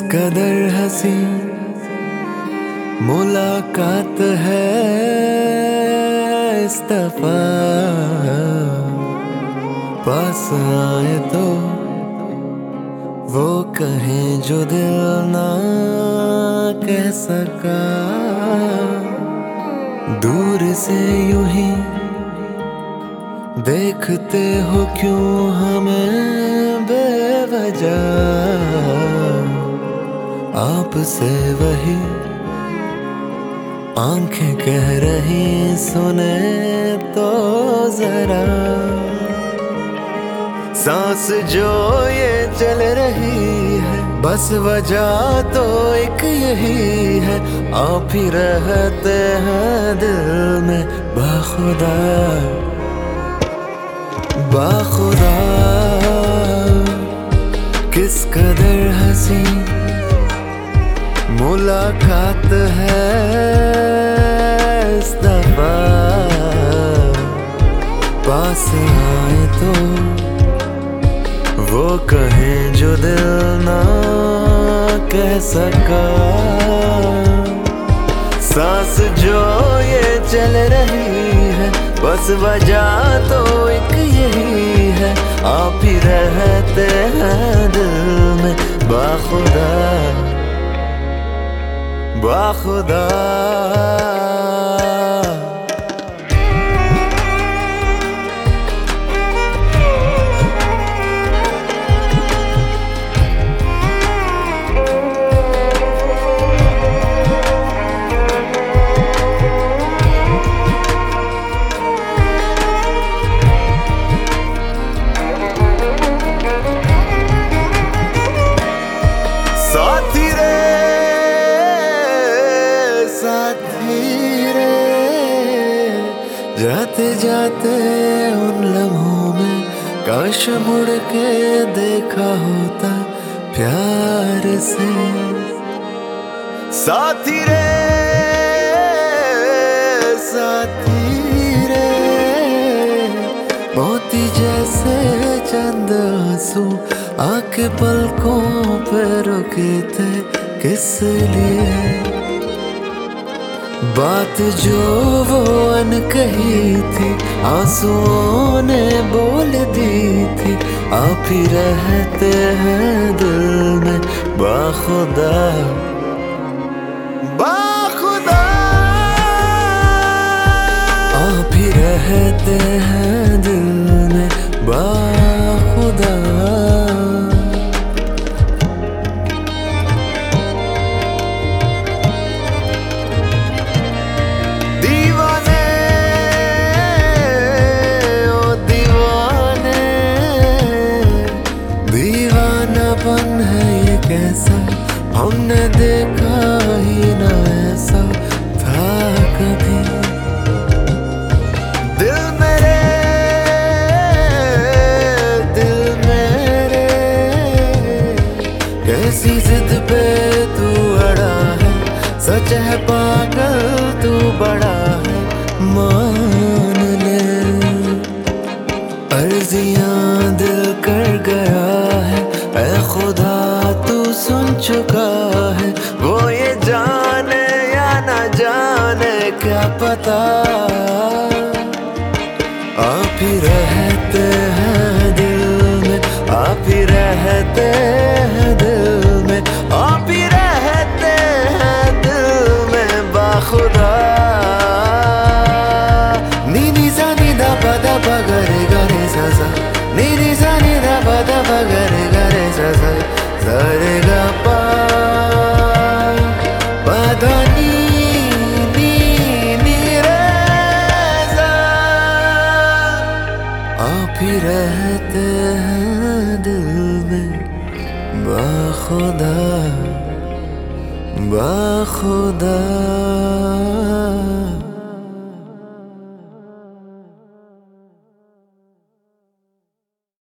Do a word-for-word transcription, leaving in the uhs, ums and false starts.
कदर हंसी मुलाकात है इस दफा, पास आए तो वो कहें जो दिल ना कह सका। दूर से यूं ही देखते हो क्यों हमें बेवजह, आपसे वही आंखें कह रही सुने तो जरा। सांस जो ये चल रही है बस वजह तो एक यही है, आप ही रहते हैं दिल में बाखुदा बाखुदा। किस कदर हंसी मुलाकात है इस दफा, पास आए तो वो कहें जो दिल ना कह सका। सांस जो ये चल रही है बस वजह तो एक यही है, आप ही रहते हैं दिल में बाखुदा बाखुदा। साथी रे साथी रे, जाते जाते उन लम्हों में काश मुड़ के देखा होता प्यार से। साथी रे साथी रे, मोती जैसे चंद आंसू आके पलकों पे रुके थे किस लिए। बात जो वो अनकही थी आंसुओं ने बोल दी थी, आप ही रहते हैं दिल में बाखुदा बाखुदा। आप ही रहते हैं दिल में बाखुदा। दीवानापन है ये कैसा, हमने देखा ही ना ऐसा था कभी। दिल मेरे दिल मेरे, कैसी जिद पे तू अड़ा है, सच है पागल तू बड़ा है मान ले। अर्जियां दिल कर गया है ऐ खुदा तू सुन चुका है, वो ये जाने या ना जाने क्या पता। आप ही रहते हैं दिल में, आप ही रहते हैं दिल में, आप ही रहते हैं दिल में बाखुदा। नी नी सा नी दा पा दा पा गा रे गा रे सा सा, नी नी सा नी दा पा दा पा गा रे गा रे सा सा, सा रे गा पा पा दा नी नी नी रे सा। आप ही रहते हैं दिल में बाखुदा बाखुदा।